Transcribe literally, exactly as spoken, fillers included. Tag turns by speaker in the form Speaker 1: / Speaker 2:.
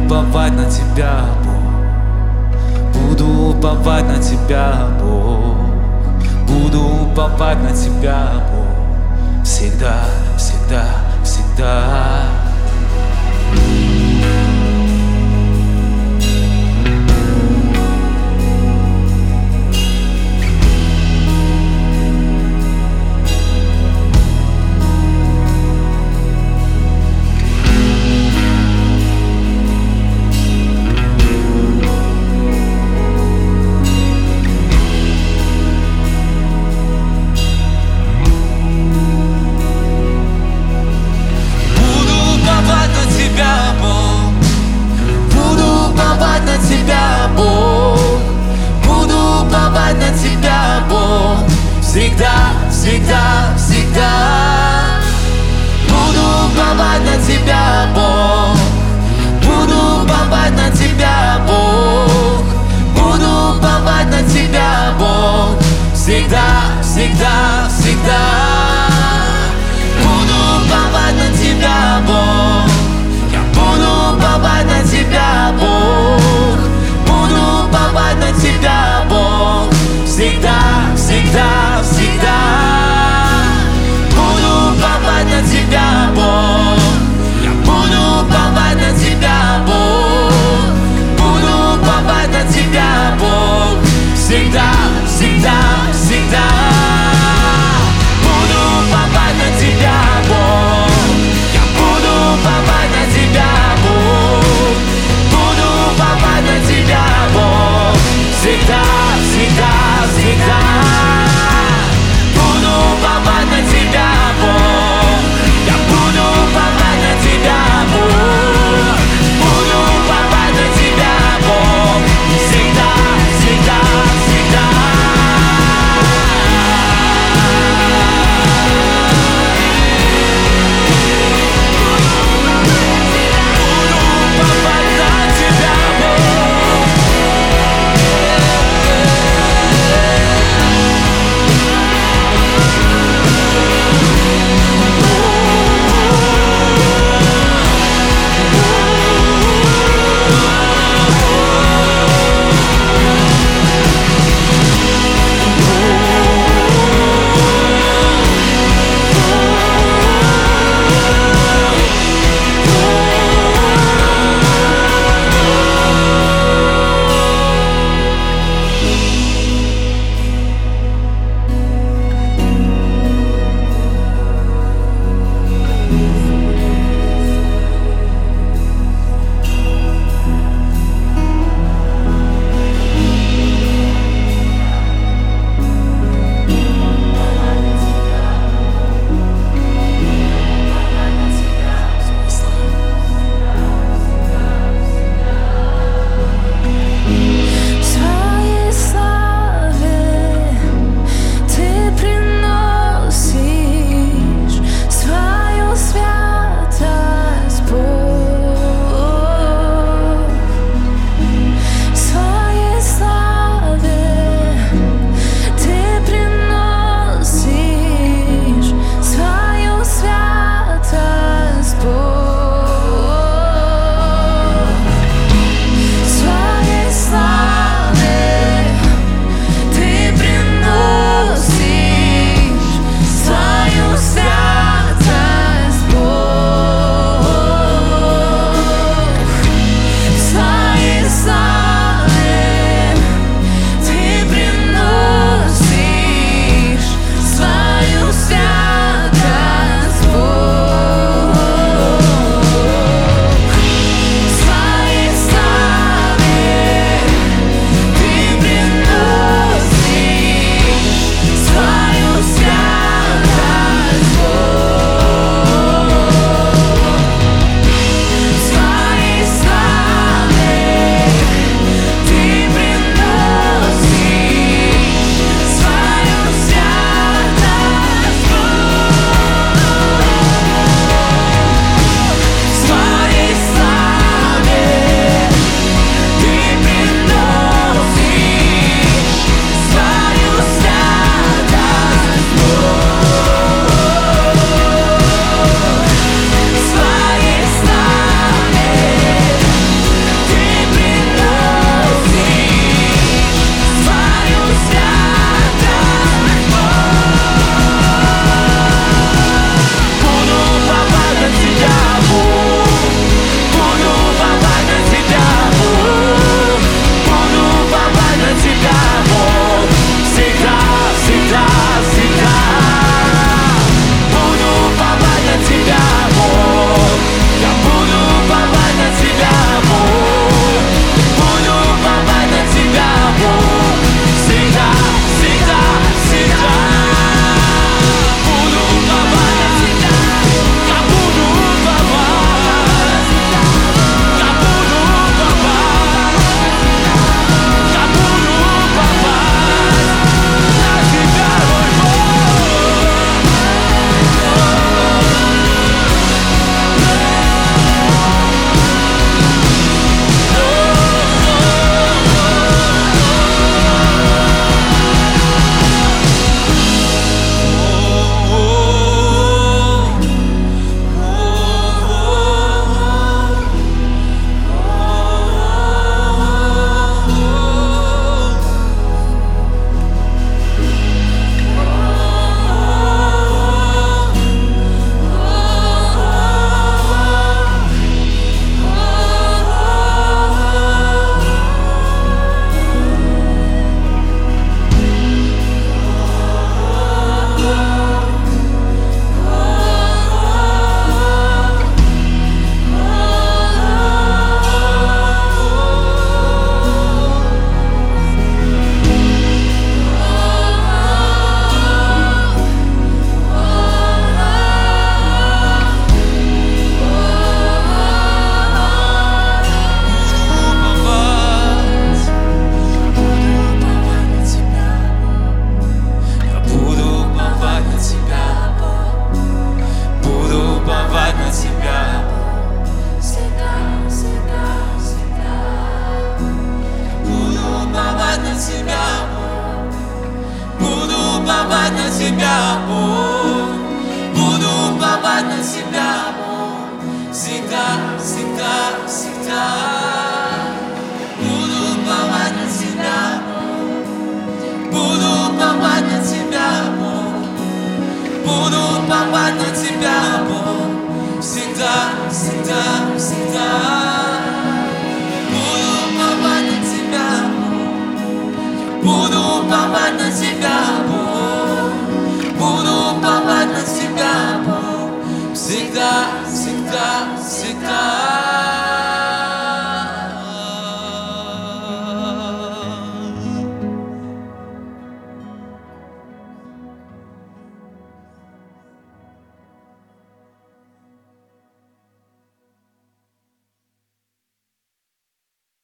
Speaker 1: уповать на Тебя, Бог. Буду уповать на Тебя, Бог. Буду уповать на Тебя, Бог. Всегда, всегда, всегда. Всегда, всегда, всегда буду уповать на Тебя, Бог. Буду уповать на Тебя, Бог. Буду уповать на Тебя, Бог. Всегда, всегда, всегда буду уповать на Тебя, Бог. Я буду уповать на Тебя, Бог. Буду уповать на Тебя, Бог. Всегда, всегда, всегда буду уповать на Тебя, Бог. Я буду уповать на Тебя, Бог. Буду уповать на Тебя, Бог. Всегда, всегда, всегда буду уповать на Тебя, Бог. Я буду уповать на Тебя, Бог. Буду уповать на Тебя, Бог. Всегда, всегда, всегда буду уповать на Тебя, Бог. Я буду уповать на Тебя, Бог. Буду уповать на Тебя, Бог. Всегда, всегда, всегда. Буду уповать на Тебя, Бог. Тебя, Бог. Буду уповать на Тебя, Бог. Всегда, всегда, всегда. Буду уповать на Тебя, Бог. Буду уповать на Тебя, Бог. Буду уповать на Тебя, Бог. Всегда, всегда, всегда. Буду уповать на Тебя, Бог. Буду уповать на Тебя, Бог. Буду уповать на Тебя, Бог. Всегда, всегда, всегда.